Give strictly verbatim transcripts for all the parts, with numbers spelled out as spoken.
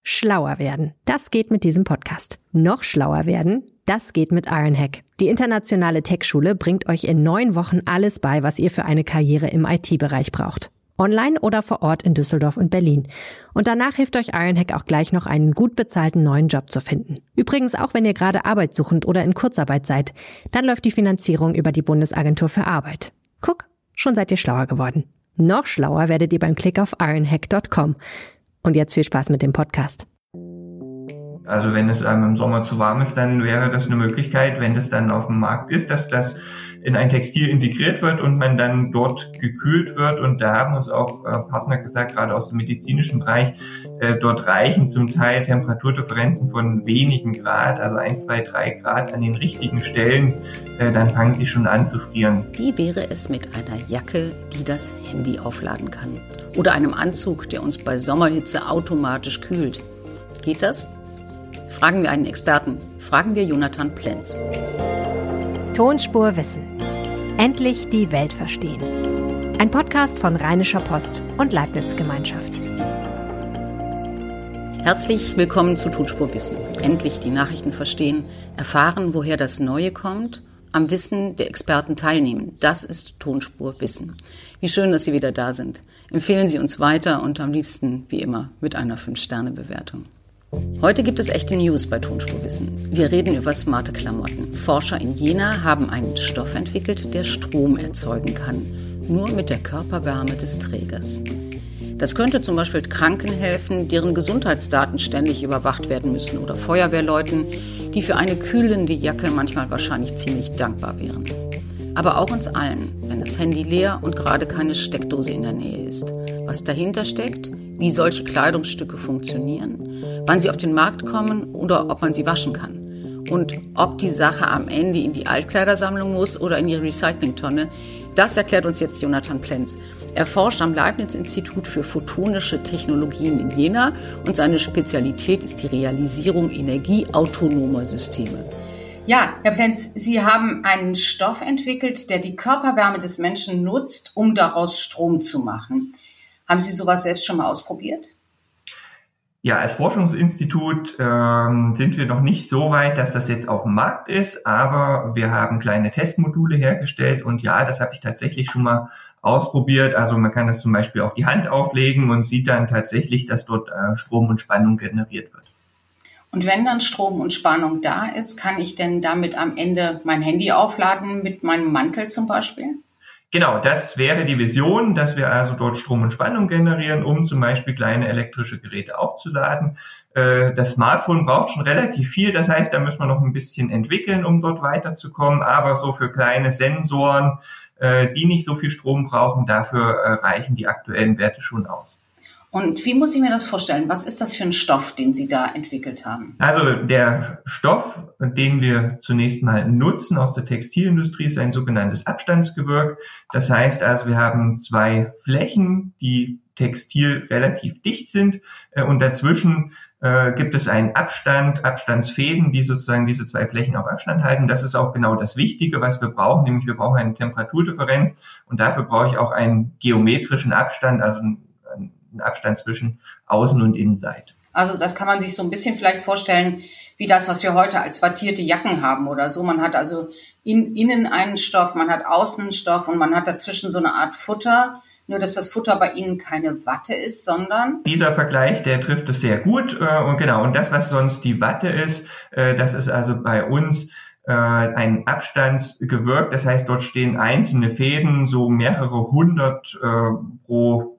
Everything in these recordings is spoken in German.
Schlauer werden. Das geht mit diesem Podcast. Noch schlauer werden? Das geht mit Ironhack. Die internationale Tech-Schule bringt euch in neun Wochen alles bei, was ihr für eine Karriere im I T-Bereich braucht. Online oder vor Ort in Düsseldorf und Berlin. Und danach hilft euch Ironhack auch gleich noch einen gut bezahlten neuen Job zu finden. Übrigens auch, wenn ihr gerade arbeitssuchend oder in Kurzarbeit seid, dann läuft die Finanzierung über die Bundesagentur für Arbeit. Guck, schon seid ihr schlauer geworden. Noch schlauer werdet ihr beim Klick auf ironhack Punkt com. Und jetzt viel Spaß mit dem Podcast. Also wenn es einem im Sommer zu warm ist, dann wäre das eine Möglichkeit, wenn das dann auf dem Markt ist, dass das in ein Textil integriert wird und man dann dort gekühlt wird. Und da haben uns auch äh, Partner gesagt, gerade aus dem medizinischen Bereich, äh, dort reichen zum Teil Temperaturdifferenzen von wenigen Grad, also ein, zwei, drei Grad an den richtigen Stellen, äh, dann fangen sie schon an zu frieren. Wie wäre es mit einer Jacke, die das Handy aufladen kann? Oder einem Anzug, der uns bei Sommerhitze automatisch kühlt? Geht das? Fragen wir einen Experten. Fragen wir Jonathan Plenz. Tonspur Wissen. Endlich die Welt verstehen. Ein Podcast von Rheinischer Post und Leibniz Gemeinschaft. Herzlich willkommen zu Tonspur Wissen. Endlich die Nachrichten verstehen, erfahren, woher das Neue kommt, am Wissen der Experten teilnehmen. Das ist Tonspur Wissen. Wie schön, dass Sie wieder da sind. Empfehlen Sie uns weiter und am liebsten, wie immer, mit einer fünf Sterne Bewertung. Heute gibt es echte News bei Tonspur Wissen. Wir reden über smarte Klamotten. Forscher in Jena haben einen Stoff entwickelt, der Strom erzeugen kann. Nur mit der Körperwärme des Trägers. Das könnte zum Beispiel Kranken helfen, deren Gesundheitsdaten ständig überwacht werden müssen, oder Feuerwehrleuten, die für eine kühlende Jacke manchmal wahrscheinlich ziemlich dankbar wären. Aber auch uns allen, wenn das Handy leer und gerade keine Steckdose in der Nähe ist. Was dahinter steckt, wie solche Kleidungsstücke funktionieren, wann sie auf den Markt kommen oder ob man sie waschen kann. Und ob die Sache am Ende in die Altkleidersammlung muss oder in die Recyclingtonne, das erklärt uns jetzt Jonathan Plenz. Er forscht am Leibniz-Institut für photonische Technologien in Jena und seine Spezialität ist die Realisierung energieautonomer Systeme. Ja, Herr Plenz, Sie haben einen Stoff entwickelt, der die Körperwärme des Menschen nutzt, um daraus Strom zu machen. Haben Sie sowas selbst schon mal ausprobiert? Ja, als Forschungsinstitut ähm, sind wir noch nicht so weit, dass das jetzt auf dem Markt ist, aber wir haben kleine Testmodule hergestellt und ja, das habe ich tatsächlich schon mal ausprobiert. Also man kann das zum Beispiel auf die Hand auflegen und sieht dann tatsächlich, dass dort äh, Strom und Spannung generiert wird. Und wenn dann Strom und Spannung da ist, kann ich denn damit am Ende mein Handy aufladen mit meinem Mantel zum Beispiel? Genau, das wäre die Vision, dass wir also dort Strom und Spannung generieren, um zum Beispiel kleine elektrische Geräte aufzuladen. Das Smartphone braucht schon relativ viel, das heißt, da müssen wir noch ein bisschen entwickeln, um dort weiterzukommen. Aber so für kleine Sensoren, die nicht so viel Strom brauchen, dafür reichen die aktuellen Werte schon aus. Und wie muss ich mir das vorstellen? Was ist das für ein Stoff, den Sie da entwickelt haben? Also der Stoff, den wir zunächst mal nutzen aus der Textilindustrie, ist ein sogenanntes Abstandsgewirk. Das heißt also, wir haben zwei Flächen, die textil relativ dicht sind und dazwischen äh, gibt es einen Abstand, Abstandsfäden, die sozusagen diese zwei Flächen auf Abstand halten. Das ist auch genau das Wichtige, was wir brauchen, nämlich wir brauchen eine Temperaturdifferenz und dafür brauche ich auch einen geometrischen Abstand, also einen Abstand zwischen Außen- und Innenseite. Also das kann man sich so ein bisschen vielleicht vorstellen, wie das, was wir heute als wattierte Jacken haben oder so. Man hat also in, innen einen Stoff, man hat außen einen Stoff und man hat dazwischen so eine Art Futter. Nur, dass das Futter bei Ihnen keine Watte ist, sondern... Dieser Vergleich, der trifft es sehr gut. Und genau, und das, was sonst die Watte ist, das ist also bei uns ein Abstandsgewirk. Das heißt, dort stehen einzelne Fäden, so mehrere hundert pro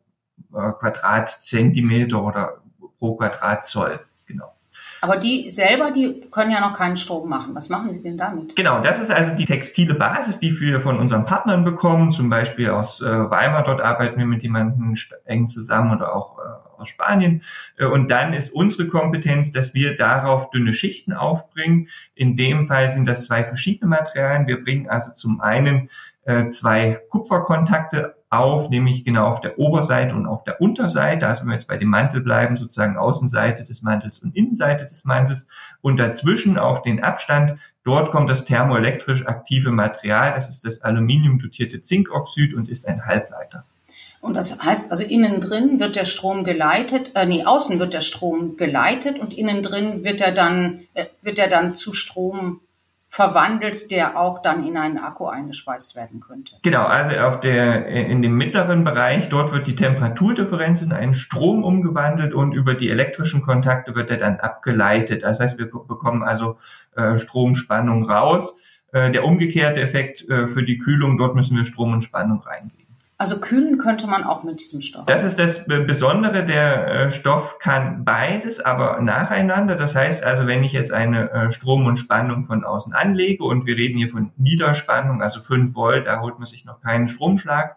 Quadratzentimeter oder pro Quadratzoll, genau. Aber die selber, die können ja noch keinen Strom machen. Was machen Sie denn damit? Genau, das ist also die textile Basis, die wir von unseren Partnern bekommen, zum Beispiel aus äh, Weimar, dort arbeiten wir mit jemandem eng zusammen oder auch äh, aus Spanien. Äh, und dann ist unsere Kompetenz, dass wir darauf dünne Schichten aufbringen. In dem Fall sind das zwei verschiedene Materialien. Wir bringen also zum einen äh, zwei Kupferkontakte auf, nämlich genau auf der Oberseite und auf der Unterseite, also wenn wir jetzt bei dem Mantel bleiben, sozusagen Außenseite des Mantels und Innenseite des Mantels und dazwischen auf den Abstand, dort kommt das thermoelektrisch aktive Material, das ist das aluminiumdotierte Zinkoxid und ist ein Halbleiter. Und das heißt, also innen drin wird der Strom geleitet, äh, nee, außen wird der Strom geleitet und innen drin wird er dann, äh, wird er dann zu Strom verwandelt, der auch dann in einen Akku eingespeist werden könnte. Genau, also auf der, in dem mittleren Bereich, dort wird die Temperaturdifferenz in einen Strom umgewandelt und über die elektrischen Kontakte wird er dann abgeleitet. Das heißt, wir bekommen also äh, Stromspannung raus. Äh, der umgekehrte Effekt äh, für die Kühlung, dort müssen wir Strom und Spannung reingeben. Also kühlen könnte man auch mit diesem Stoff. Das ist das Besondere, der Stoff kann beides, aber nacheinander. Das heißt also, wenn ich jetzt eine Strom und Spannung von außen anlege und wir reden hier von Niederspannung, also fünf Volt, da holt man sich noch keinen Stromschlag,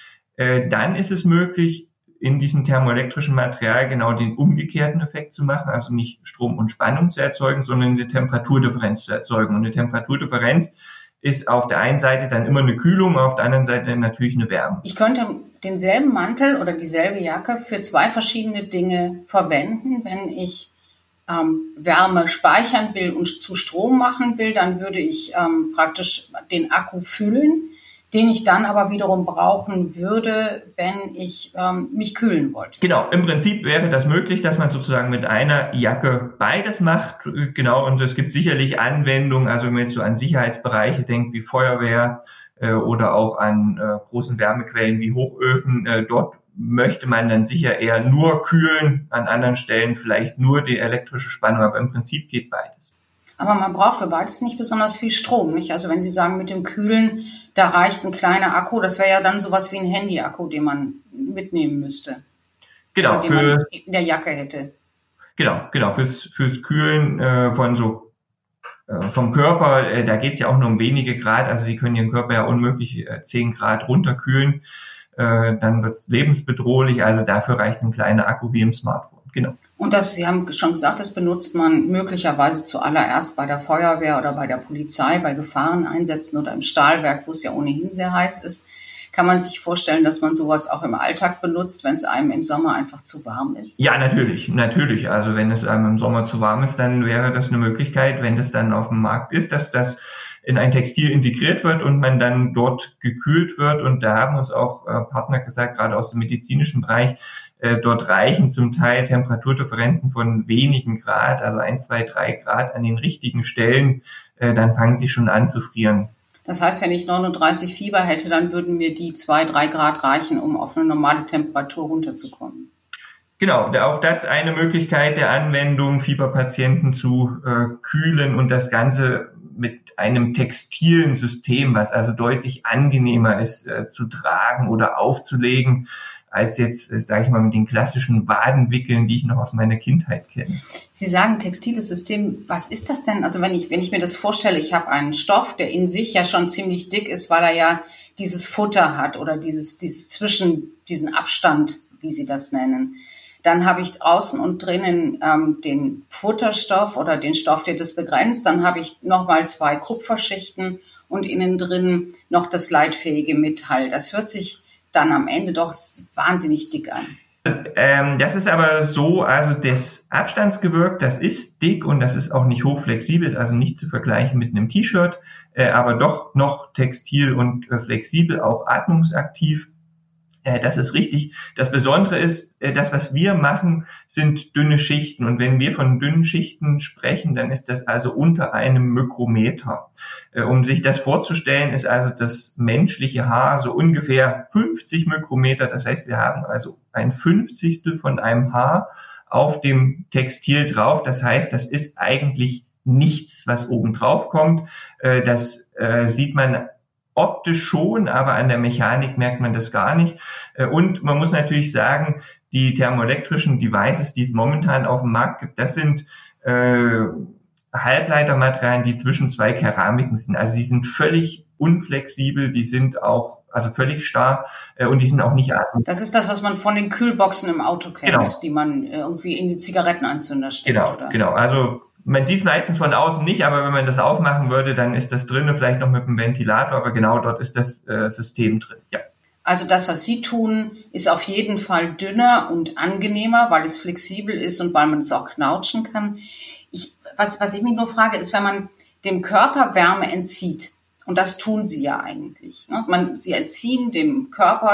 dann ist es möglich, in diesem thermoelektrischen Material genau den umgekehrten Effekt zu machen, also nicht Strom und Spannung zu erzeugen, sondern eine Temperaturdifferenz zu erzeugen. Und eine Temperaturdifferenz ist auf der einen Seite dann immer eine Kühlung, auf der anderen Seite natürlich eine Wärme. Ich könnte denselben Mantel oder dieselbe Jacke für zwei verschiedene Dinge verwenden. Wenn ich ähm, Wärme speichern will und zu Strom machen will, dann würde ich ähm, praktisch den Akku füllen, den ich dann aber wiederum brauchen würde, wenn ich ähm, mich kühlen wollte. Genau, im Prinzip wäre das möglich, dass man sozusagen mit einer Jacke beides macht. Genau, und es gibt sicherlich Anwendungen, also wenn man jetzt so an Sicherheitsbereiche denkt, wie Feuerwehr äh, oder auch an äh, großen Wärmequellen wie Hochöfen, äh, dort möchte man dann sicher eher nur kühlen, an anderen Stellen vielleicht nur die elektrische Spannung, aber im Prinzip geht beides. Aber man braucht für beides nicht besonders viel Strom, nicht? Also wenn Sie sagen, mit dem Kühlen, da reicht ein kleiner Akku, das wäre ja dann sowas wie ein Handy-Akku, den man mitnehmen müsste. Genau. Oder den für, man in der Jacke hätte. Genau, genau. Fürs, fürs Kühlen äh, von so äh, vom Körper, äh, da geht es ja auch nur um wenige Grad. Also Sie können Ihren Körper ja unmöglich äh, zehn Grad runterkühlen. Äh, dann wird es lebensbedrohlich. Also dafür reicht ein kleiner Akku wie im Smartphone. Genau. Und das, Sie haben schon gesagt, das benutzt man möglicherweise zuallererst bei der Feuerwehr oder bei der Polizei, bei Gefahreneinsätzen oder im Stahlwerk, wo es ja ohnehin sehr heiß ist. Kann man sich vorstellen, dass man sowas auch im Alltag benutzt, wenn es einem im Sommer einfach zu warm ist? Ja, natürlich, natürlich. Also wenn es einem im Sommer zu warm ist, dann wäre das eine Möglichkeit, wenn das dann auf dem Markt ist, dass das in ein Textil integriert wird und man dann dort gekühlt wird. Und da haben uns auch äh, Partner gesagt, gerade aus dem medizinischen Bereich, äh, dort reichen zum Teil Temperaturdifferenzen von wenigen Grad, also eins, zwei, drei Grad an den richtigen Stellen, äh, dann fangen sie schon an zu frieren. Das heißt, wenn ich neununddreißig Fieber hätte, dann würden mir die zwei, drei Grad reichen, um auf eine normale Temperatur runterzukommen. Genau, auch das eine Möglichkeit der Anwendung, Fieberpatienten zu äh, kühlen und das Ganze mit einem textilen System, was also deutlich angenehmer ist äh, zu tragen oder aufzulegen, als jetzt, äh, sage ich mal, mit den klassischen Wadenwickeln, die ich noch aus meiner Kindheit kenne. Sie sagen textiles System. Was ist das denn? Also wenn ich wenn ich mir das vorstelle, ich habe einen Stoff, der in sich ja schon ziemlich dick ist, weil er ja dieses Futter hat oder dieses dieses zwischen diesen Abstand, wie Sie das nennen. Dann habe ich außen und drinnen ähm, den Futterstoff oder den Stoff, der das begrenzt. Dann habe ich nochmal zwei Kupferschichten und innen drin noch das leitfähige Metall. Das hört sich dann am Ende doch wahnsinnig dick an. Ähm, das ist aber so, also das Abstandsgewirk, das ist dick und das ist auch nicht hochflexibel, ist also nicht zu vergleichen mit einem T-Shirt, äh, aber doch noch textil und äh, flexibel, auch atmungsaktiv. Das ist richtig. Das Besondere ist, das, was wir machen, sind dünne Schichten. Und wenn wir von dünnen Schichten sprechen, dann ist das also unter einem Mikrometer. Um sich das vorzustellen, ist also das menschliche Haar so ungefähr fünfzig Mikrometer. Das heißt, wir haben also ein Fünfzigstel von einem Haar auf dem Textil drauf. Das heißt, das ist eigentlich nichts, was oben drauf kommt. Das sieht man optisch schon, aber an der Mechanik merkt man das gar nicht. Und man muss natürlich sagen, die thermoelektrischen Devices, die es momentan auf dem Markt gibt, das sind äh, Halbleitermaterialien, die zwischen zwei Keramiken sind. Also die sind völlig unflexibel, die sind auch also völlig starr äh, und die sind auch nicht atmungsfähig. Das ist das, was man von den Kühlboxen im Auto kennt, genau. Die man irgendwie in die Zigarettenanzünder steckt. Genau, oder? genau. Also man sieht es meistens von außen nicht, aber wenn man das aufmachen würde, dann ist das drinnen vielleicht noch mit einem Ventilator, aber genau dort ist das äh, System drin. Ja. Also das, was Sie tun, ist auf jeden Fall dünner und angenehmer, weil es flexibel ist und weil man es auch knautschen kann. Ich, was, was ich mich nur frage, ist, wenn man dem Körper Wärme entzieht, und das tun Sie ja eigentlich. Ne? Man, Sie entziehen dem Körper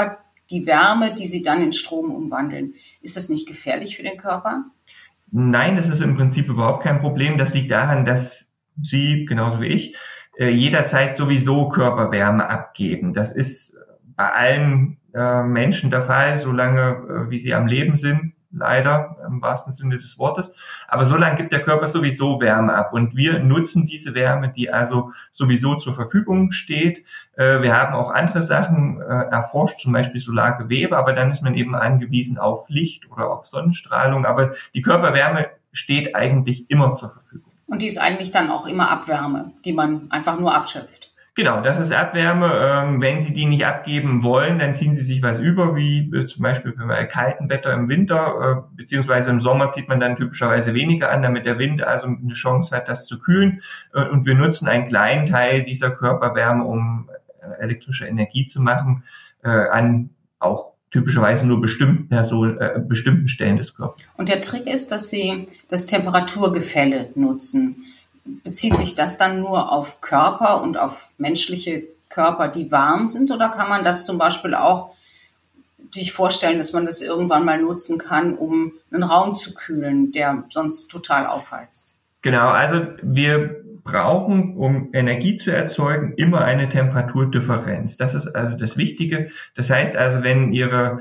die Wärme, die sie dann in Strom umwandeln. Ist das nicht gefährlich für den Körper? Nein, das ist im Prinzip überhaupt kein Problem. Das liegt daran, dass Sie, genauso wie ich, jederzeit sowieso Körperwärme abgeben. Das ist bei allen äh, Menschen der Fall, solange äh, wie sie am Leben sind, leider im wahrsten Sinne des Wortes. Aber solange gibt der Körper sowieso Wärme ab und wir nutzen diese Wärme, die also sowieso zur Verfügung steht. Äh, wir haben auch andere Sachen äh, erforscht, zum Beispiel Solargewebe, aber dann ist man eben angewiesen auf Licht oder auf Sonnenstrahlung. Aber die Körperwärme steht eigentlich immer zur Verfügung. Und die ist eigentlich dann auch immer Abwärme, die man einfach nur abschöpft. Genau, das ist Abwärme. Ähm, wenn Sie die nicht abgeben wollen, dann ziehen Sie sich was über, wie äh, zum Beispiel bei kaltem Wetter im Winter, äh, beziehungsweise im Sommer zieht man dann typischerweise weniger an, damit der Wind also eine Chance hat, das zu kühlen. Äh, und wir nutzen einen kleinen Teil dieser Körperwärme, um äh, elektrische Energie zu machen, äh, an auch typischerweise nur bestimmten, also, äh, bestimmten Stellen des Körpers. Und der Trick ist, dass Sie das Temperaturgefälle nutzen. Bezieht sich das dann nur auf Körper und auf menschliche Körper, die warm sind? Oder kann man das zum Beispiel auch sich vorstellen, dass man das irgendwann mal nutzen kann, um einen Raum zu kühlen, der sonst total aufheizt? Genau, also wir brauchen, um Energie zu erzeugen, immer eine Temperaturdifferenz. Das ist also das Wichtige. Das heißt also, wenn Ihre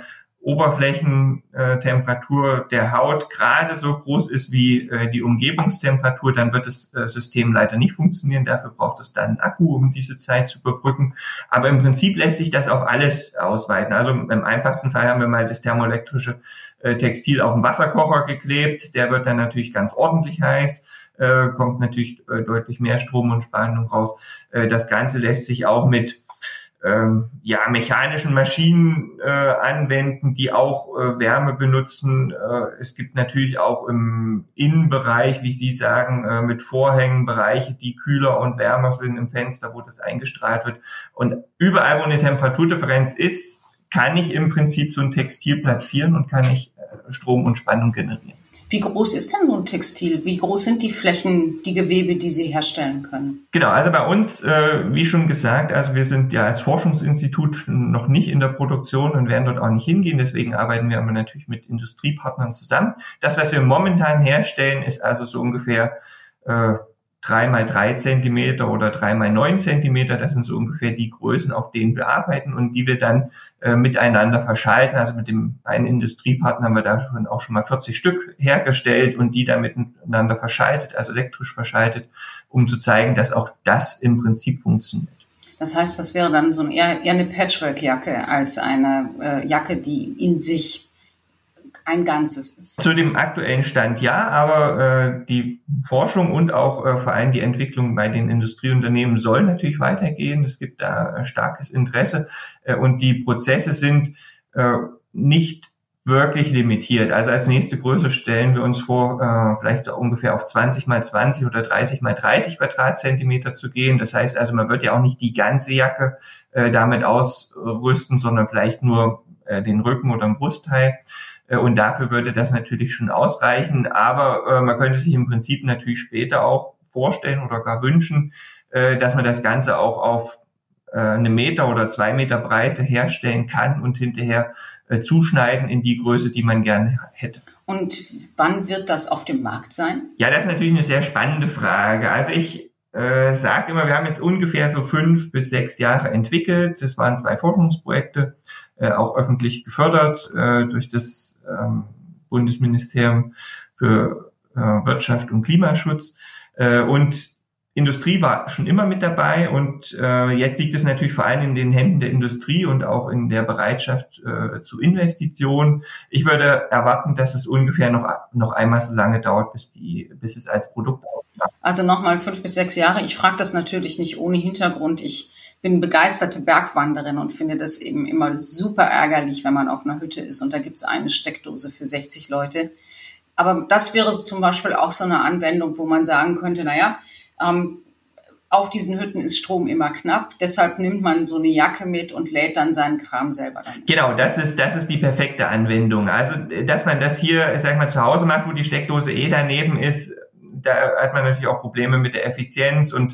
Oberflächentemperatur der Haut gerade so groß ist wie äh, die Umgebungstemperatur, dann wird das äh, System leider nicht funktionieren. Dafür braucht es dann einen Akku, um diese Zeit zu überbrücken. Aber im Prinzip lässt sich das auf alles ausweiten. Also im einfachsten Fall haben wir mal das thermoelektrische äh, Textil auf den Wasserkocher geklebt. Der wird dann natürlich ganz ordentlich heiß. Äh, kommt natürlich äh, deutlich mehr Strom und Spannung raus. Äh, das Ganze lässt sich auch mit ähm, ja mechanischen Maschinen äh, anwenden, die auch äh, Wärme benutzen. Äh, es gibt natürlich auch im Innenbereich, wie Sie sagen, äh, mit Vorhängen Bereiche, die kühler und wärmer sind im Fenster, wo das eingestrahlt wird. Und überall, wo eine Temperaturdifferenz ist, kann ich im Prinzip so ein Textil platzieren und kann ich äh, Strom und Spannung generieren. Wie groß ist denn so ein Textil? Wie groß sind die Flächen, die Gewebe, die Sie herstellen können? Genau, also bei uns, äh, wie schon gesagt, also wir sind ja als Forschungsinstitut noch nicht in der Produktion und werden dort auch nicht hingehen. Deswegen arbeiten wir aber natürlich mit Industriepartnern zusammen. Das, was wir momentan herstellen, ist also so ungefähr äh, drei mal drei Zentimeter oder drei mal neun Zentimeter. Das sind so ungefähr die Größen, auf denen wir arbeiten und die wir dann äh, miteinander verschalten. Also mit dem einen Industriepartner haben wir da schon auch schon mal vierzig Stück hergestellt und die dann miteinander verschaltet, also elektrisch verschaltet, um zu zeigen, dass auch das im Prinzip funktioniert. Das heißt, das wäre dann so ein eher, eher eine Patchwork-Jacke als eine äh, Jacke, die in sich ein Ganzes ist. Zu dem aktuellen Stand ja, aber äh, die Forschung und auch äh, vor allem die Entwicklung bei den Industrieunternehmen soll natürlich weitergehen. Es gibt da äh, starkes Interesse äh, und die Prozesse sind äh, nicht wirklich limitiert. Also als nächste Größe stellen wir uns vor, äh, vielleicht ungefähr auf zwanzig mal zwanzig oder dreißig mal dreißig Quadratzentimeter zu gehen. Das heißt also, man wird ja auch nicht die ganze Jacke äh, damit ausrüsten, sondern vielleicht nur äh, den Rücken oder den Brustteil. Und dafür würde das natürlich schon ausreichen. Aber äh, man könnte sich im Prinzip natürlich später auch vorstellen oder gar wünschen, äh, dass man das Ganze auch auf äh, eine Meter oder zwei Meter Breite herstellen kann und hinterher äh, zuschneiden in die Größe, die man gerne hätte. Und wann wird das auf dem Markt sein? Ja, das ist natürlich eine sehr spannende Frage. Also ich äh, sage immer, wir haben jetzt ungefähr so fünf bis sechs Jahre entwickelt. Das waren zwei Forschungsprojekte, äh, auch öffentlich gefördert äh, durch das ähm, Bundesministerium für äh, Wirtschaft und Klimaschutz. Äh, und Industrie war schon immer mit dabei und äh, jetzt liegt es natürlich vor allem in den Händen der Industrie und auch in der Bereitschaft äh, zu Investitionen. Ich würde erwarten, dass es ungefähr noch noch einmal so lange dauert, bis die bis es als Produkt aufkommt. Also nochmal fünf bis sechs Jahre. Ich frage das natürlich nicht ohne Hintergrund. Ich bin begeisterte Bergwanderin und finde das eben immer super ärgerlich, wenn man auf einer Hütte ist und da gibt es eine Steckdose für sechzig Leute. Aber das wäre zum Beispiel auch so eine Anwendung, wo man sagen könnte, naja, ähm, auf diesen Hütten ist Strom immer knapp, deshalb nimmt man so eine Jacke mit und lädt dann seinen Kram selber dann. Genau, das ist das ist die perfekte Anwendung. Also, dass man das hier, sag ich mal, zu Hause macht, wo die Steckdose eh daneben ist, da hat man natürlich auch Probleme mit der Effizienz und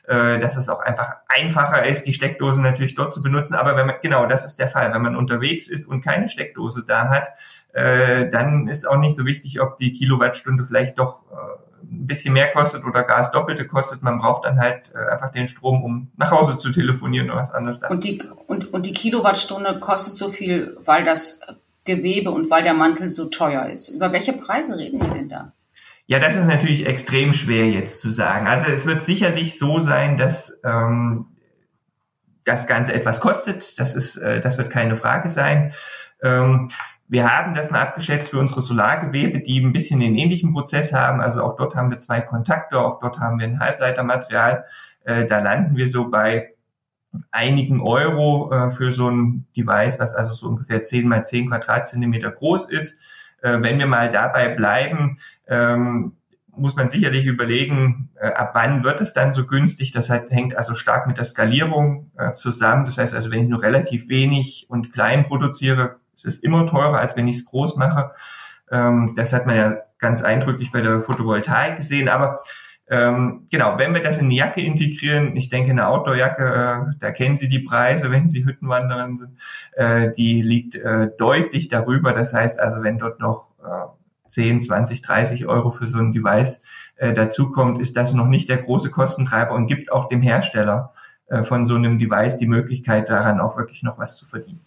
äh, dass es auch einfach einfacher ist, die Steckdose natürlich dort zu benutzen. Aber wenn man, genau, das ist der Fall. Wenn man unterwegs ist und keine Steckdose da hat, äh, dann ist auch nicht so wichtig, ob die Kilowattstunde vielleicht doch äh, ein bisschen mehr kostet oder gar das Doppelte kostet. Man braucht dann halt äh, einfach den Strom, um nach Hause zu telefonieren oder was anderes da. Und die, und, und die Kilowattstunde kostet so viel, weil das Gewebe und weil der Mantel so teuer ist. Über welche Preise reden wir denn da? Ja, das ist natürlich extrem schwer jetzt zu sagen. Also es wird sicherlich so sein, dass ähm, das Ganze etwas kostet. Das ist, äh, das wird keine Frage sein. Ähm, Wir haben das mal abgeschätzt für unsere Solargewebe, die ein bisschen den ähnlichen Prozess haben. Also auch dort haben wir zwei Kontakte, auch dort haben wir ein Halbleitermaterial. Äh, da landen wir so bei einigen Euro äh, für so ein Device, was also so ungefähr zehn mal zehn Quadratzentimeter groß ist. Äh, wenn wir mal dabei bleiben, ähm, muss man sicherlich überlegen, äh, ab wann wird es dann so günstig. Das halt, hängt also stark mit der Skalierung äh, zusammen. Das heißt also, wenn ich nur relativ wenig und klein produziere, es ist immer teurer, als wenn ich es groß mache. Ähm, das hat man ja ganz eindrücklich bei der Photovoltaik gesehen. Aber ähm, genau, wenn wir das in eine Jacke integrieren, ich denke, eine Outdoor-Jacke, äh, da kennen Sie die Preise, wenn Sie Hüttenwanderin sind, äh, die liegt äh, deutlich darüber. Das heißt also, wenn dort noch äh, zehn, zwanzig, dreißig Euro für so ein Device äh, dazukommt, ist das noch nicht der große Kostentreiber und gibt auch dem Hersteller äh, von so einem Device die Möglichkeit, daran auch wirklich noch was zu verdienen.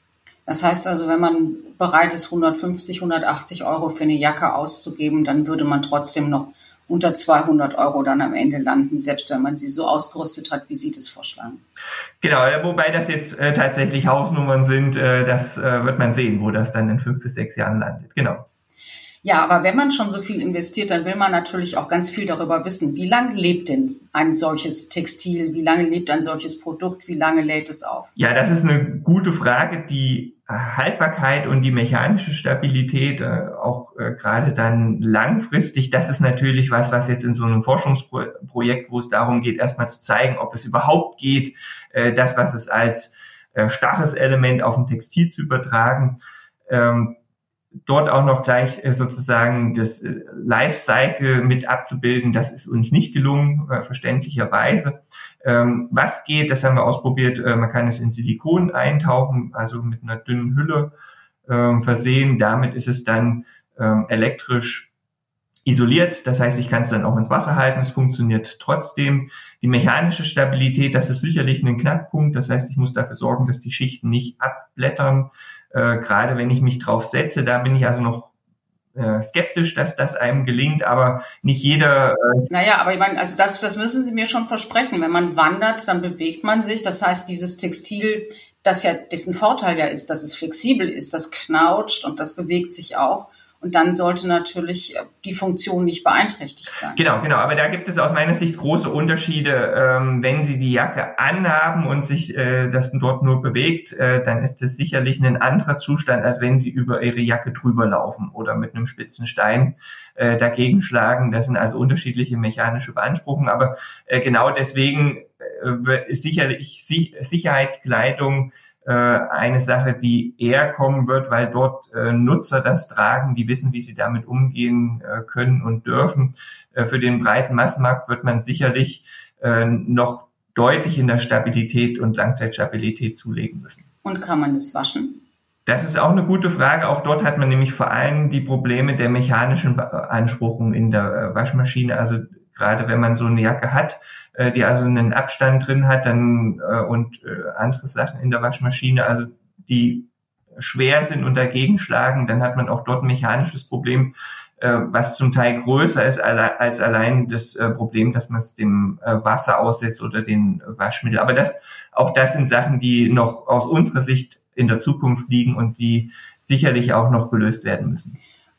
Das heißt also, wenn man bereit ist, hundertfünfzig, hundertachtzig Euro für eine Jacke auszugeben, dann würde man trotzdem noch unter zweihundert Euro dann am Ende landen, selbst wenn man sie so ausgerüstet hat, wie Sie das vorschlagen. Genau, wobei das jetzt äh, tatsächlich Hausnummern sind, äh, das äh, wird man sehen, wo das dann in fünf bis sechs Jahren landet. Genau. Ja, aber wenn man schon so viel investiert, dann will man natürlich auch ganz viel darüber wissen. Wie lange lebt denn ein solches Textil? Wie lange lebt ein solches Produkt? Wie lange lädt es auf? Ja, das ist eine gute Frage. Die Haltbarkeit und die mechanische Stabilität, äh, auch äh, gerade dann langfristig, das ist natürlich was, was jetzt in so einem Forschungsprojekt, wo es darum geht, erstmal zu zeigen, ob es überhaupt geht, äh, das, was es als äh, starres Element auf ein Textil zu übertragen. Ähm, dort auch noch gleich äh, sozusagen das äh, Lifecycle mit abzubilden, das ist uns nicht gelungen, äh, verständlicherweise. Ähm, was geht, das haben wir ausprobiert, äh, man kann es in Silikon eintauchen, also mit einer dünnen Hülle äh, versehen. Damit ist es dann äh, elektrisch isoliert, das heißt, ich kann es dann auch ins Wasser halten, es funktioniert trotzdem. Die mechanische Stabilität, das ist sicherlich ein Knackpunkt, das heißt, ich muss dafür sorgen, dass die Schichten nicht abblättern. Äh, gerade wenn ich mich drauf setze, da bin ich also noch äh, skeptisch, dass das einem gelingt, aber nicht jeder... Äh naja, aber ich meine, also das, das müssen Sie mir schon versprechen. Wenn man wandert, dann bewegt man sich. Das heißt, dieses Textil, das ja, dessen Vorteil ja ist, dass es flexibel ist, das knautscht und das bewegt sich auch. Und dann sollte natürlich die Funktion nicht beeinträchtigt sein. Genau, genau. Aber da gibt es aus meiner Sicht große Unterschiede. Ähm, wenn Sie die Jacke anhaben und sich äh, das dort nur bewegt, äh, dann ist das sicherlich ein anderer Zustand, als wenn Sie über Ihre Jacke drüber laufen oder mit einem spitzen Stein äh, dagegen schlagen. Das sind also unterschiedliche mechanische Beanspruchungen. Aber äh, genau deswegen äh, ist sicherlich si- Sicherheitskleidung eine Sache, die eher kommen wird, weil dort äh, Nutzer das tragen, die wissen, wie sie damit umgehen äh, können und dürfen. Äh, für den breiten Massenmarkt wird man sicherlich äh, noch deutlich in der Stabilität und Langzeitstabilität zulegen müssen. Und kann man das waschen? Das ist auch eine gute Frage. Auch dort hat man nämlich vor allem die Probleme der mechanischen Beanspruchung in der Waschmaschine. Also gerade wenn man so eine Jacke hat, die also einen Abstand drin hat, dann äh, und äh, andere Sachen in der Waschmaschine, also die schwer sind und dagegen schlagen, dann hat man auch dort ein mechanisches Problem, äh, was zum Teil größer ist alle, als allein das äh, Problem, dass man es dem äh, Wasser aussetzt oder den Waschmittel. Aber das, auch das sind Sachen, die noch aus unserer Sicht in der Zukunft liegen und die sicherlich auch noch gelöst werden müssen.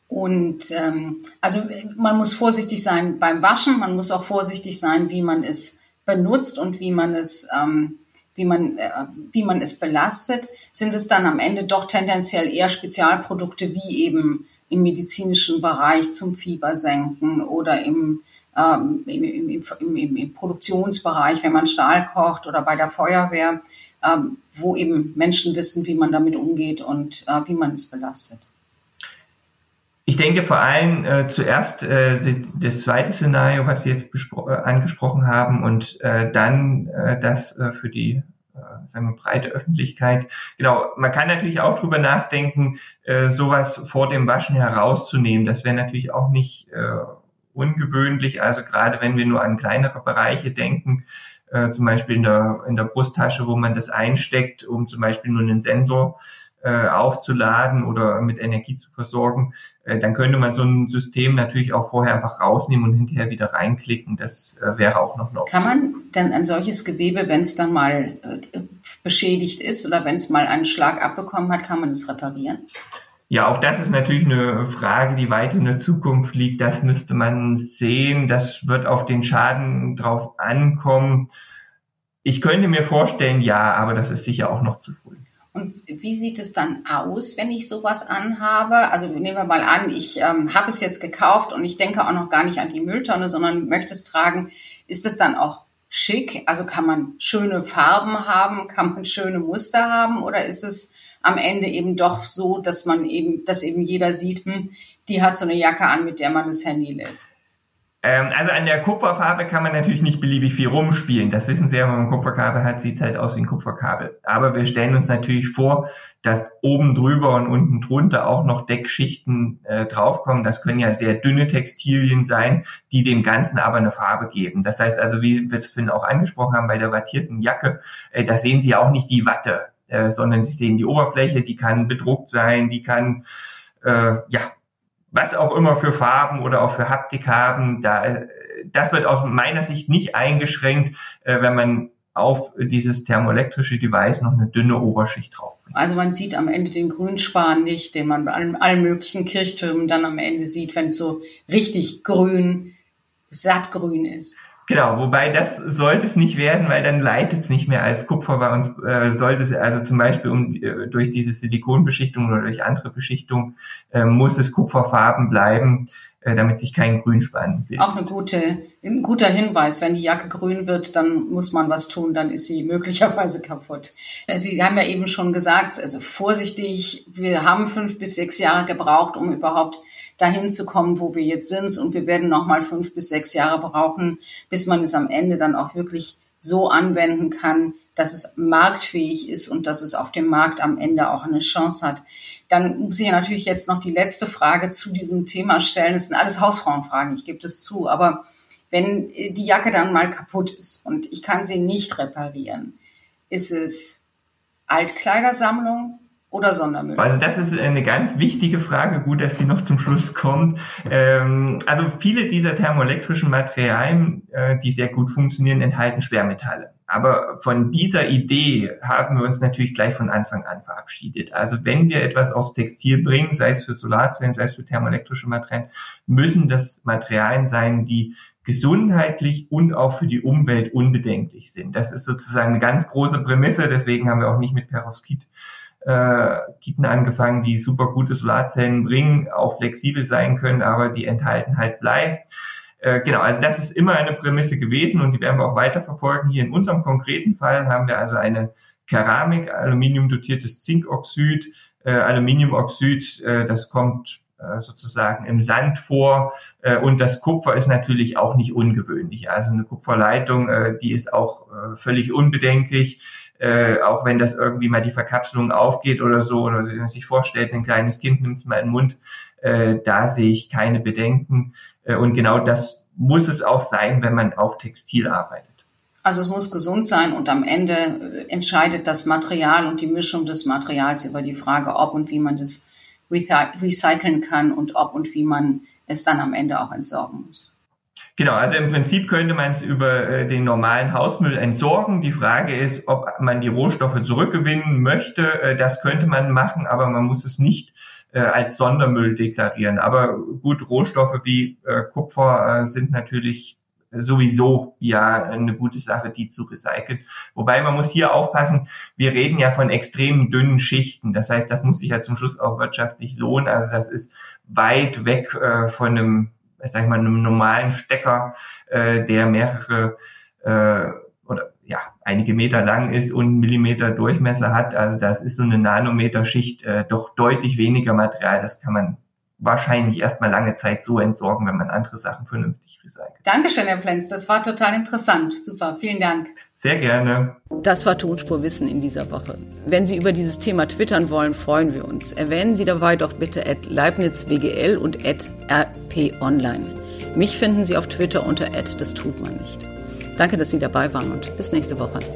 Und ähm, also man muss vorsichtig sein beim Waschen, man muss auch vorsichtig sein, wie man es benutzt und wie man es, ähm, wie man, äh, wie man es belastet. Sind es dann am Ende doch tendenziell eher Spezialprodukte wie eben im medizinischen Bereich zum Fiebersenken oder im, ähm, im, im, im, im, im Produktionsbereich, wenn man Stahl kocht oder bei der Feuerwehr, ähm, wo eben Menschen wissen, wie man damit umgeht und äh, wie man es belastet? Ich denke vor allem äh, zuerst äh, die, das zweite Szenario, was Sie jetzt bespro- äh, angesprochen haben, und äh, dann äh, das äh, für die äh, sagen wir, breite Öffentlichkeit. Genau, man kann natürlich auch drüber nachdenken, äh, sowas vor dem Waschen herauszunehmen. Das wäre natürlich auch nicht äh, ungewöhnlich. Also gerade wenn wir nur an kleinere Bereiche denken, äh, zum Beispiel in der in der Brusttasche, wo man das einsteckt, um zum Beispiel nur einen Sensor äh, aufzuladen oder mit Energie zu versorgen, äh, dann könnte man so ein System natürlich auch vorher einfach rausnehmen und hinterher wieder reinklicken. Das äh, wäre auch noch eine Option. Kann man denn ein solches Gewebe, wenn es dann mal äh, beschädigt ist oder wenn es mal einen Schlag abbekommen hat, kann man es reparieren? Ja, auch das ist natürlich eine Frage, die weit in der Zukunft liegt. Das müsste man sehen. Das wird auf den Schaden drauf ankommen. Ich könnte mir vorstellen, ja, aber das ist sicher auch noch zu früh. Und wie sieht es dann aus, wenn ich sowas anhabe? Also nehmen wir mal an, ich ähm, habe es jetzt gekauft und ich denke auch noch gar nicht an die Mülltonne, sondern möchte es tragen. Ist es dann auch schick? Also kann man schöne Farben haben? Kann man schöne Muster haben? Oder ist es am Ende eben doch so, dass man eben, dass eben jeder sieht, hm, die hat so eine Jacke an, mit der man das Handy lädt? Also an der Kupferfarbe kann man natürlich nicht beliebig viel rumspielen. Das wissen Sie ja, wenn man ein Kupferkabel hat, sieht es halt aus wie ein Kupferkabel. Aber wir stellen uns natürlich vor, dass oben drüber und unten drunter auch noch Deckschichten äh, draufkommen. Das können ja sehr dünne Textilien sein, die dem Ganzen aber eine Farbe geben. Das heißt also, wie wir es vorhin auch angesprochen haben, bei der wattierten Jacke, äh, da sehen Sie auch nicht die Watte, äh, sondern Sie sehen die Oberfläche, die kann bedruckt sein, die kann, äh, ja, was auch immer für Farben oder auch für Haptik haben, da, das wird aus meiner Sicht nicht eingeschränkt, äh, wenn man auf dieses thermoelektrische Device noch eine dünne Oberschicht draufbringt. Also man sieht am Ende den Grünspan nicht, den man bei allen, allen möglichen Kirchtürmen dann am Ende sieht, wenn es so richtig grün, sattgrün ist. Genau, wobei das sollte es nicht werden, weil dann leitet es nicht mehr als Kupfer. Bei uns äh, sollte es also zum Beispiel um äh, durch diese Silikonbeschichtung oder durch andere Beschichtung äh, muss es kupferfarben bleiben, äh, damit sich kein Grünspan bildet. Auch eine gute, ein guter Hinweis, wenn die Jacke grün wird, dann muss man was tun, dann ist sie möglicherweise kaputt. Sie haben ja eben schon gesagt, also vorsichtig, wir haben fünf bis sechs Jahre gebraucht, um überhaupt dahin zu kommen, wo wir jetzt sind. Und wir werden nochmal fünf bis sechs Jahre brauchen, bis man es am Ende dann auch wirklich so anwenden kann, dass es marktfähig ist und dass es auf dem Markt am Ende auch eine Chance hat. Dann muss ich natürlich jetzt noch die letzte Frage zu diesem Thema stellen. Es sind alles Hausfrauenfragen, ich gebe das zu. Aber wenn die Jacke dann mal kaputt ist und ich kann sie nicht reparieren, ist es Altkleidersammlung oder Sondermüll? Also das ist eine ganz wichtige Frage. Gut, dass die noch zum Schluss kommt. Ähm, also viele dieser thermoelektrischen Materialien, äh, die sehr gut funktionieren, enthalten Schwermetalle. Aber von dieser Idee haben wir uns natürlich gleich von Anfang an verabschiedet. Also wenn wir etwas aufs Textil bringen, sei es für Solarzellen, sei es für thermoelektrische Materialien, müssen das Materialien sein, die gesundheitlich und auch für die Umwelt unbedenklich sind. Das ist sozusagen eine ganz große Prämisse. Deswegen haben wir auch nicht mit Perovskit Äh, Kitten angefangen, die super gute Solarzellen bringen, auch flexibel sein können, aber die enthalten halt Blei. Äh, genau, also das ist immer eine Prämisse gewesen und die werden wir auch weiter verfolgen. Hier in unserem konkreten Fall haben wir also eine Keramik, aluminiumdotiertes Zinkoxid, äh, Aluminiumoxid, äh, das kommt äh, sozusagen im Sand vor äh, und das Kupfer ist natürlich auch nicht ungewöhnlich. Also eine Kupferleitung, äh, die ist auch äh, völlig unbedenklich. Äh, auch wenn das irgendwie mal die Verkapselung aufgeht oder so, oder wenn man sich vorstellt, ein kleines Kind nimmt es mal in den Mund, äh, da sehe ich keine Bedenken. Äh, und genau das muss es auch sein, wenn man auf Textil arbeitet. Also es muss gesund sein und am Ende entscheidet das Material und die Mischung des Materials über die Frage, ob und wie man das recyceln kann und ob und wie man es dann am Ende auch entsorgen muss. Genau, also im Prinzip könnte man es über äh, den normalen Hausmüll entsorgen. Die Frage ist, ob man die Rohstoffe zurückgewinnen möchte. Äh, das könnte man machen, aber man muss es nicht äh, als Sondermüll deklarieren. Aber gut, Rohstoffe wie äh, Kupfer äh, sind natürlich sowieso ja eine gute Sache, die zu recyceln. Wobei man muss hier aufpassen, wir reden ja von extrem dünnen Schichten. Das heißt, das muss sich ja zum Schluss auch wirtschaftlich lohnen. Also das ist weit weg äh, von einem sag ich mal, einem normalen Stecker, äh, der mehrere äh, oder ja einige Meter lang ist und einen Millimeter Durchmesser hat. Also das ist so eine Nanometerschicht, äh, doch deutlich weniger Material. Das kann man wahrscheinlich erstmal lange Zeit so entsorgen, wenn man andere Sachen vernünftig recycelt. Dankeschön, Herr Plenz. Das war total interessant. Super. Vielen Dank. Sehr gerne. Das war Tonspur Wissen in dieser Woche. Wenn Sie über dieses Thema twittern wollen, freuen wir uns. Erwähnen Sie dabei doch bitte at leibnizwgl und at rponline. Mich finden Sie auf Twitter unter at das tut man nicht. Danke, dass Sie dabei waren und bis nächste Woche.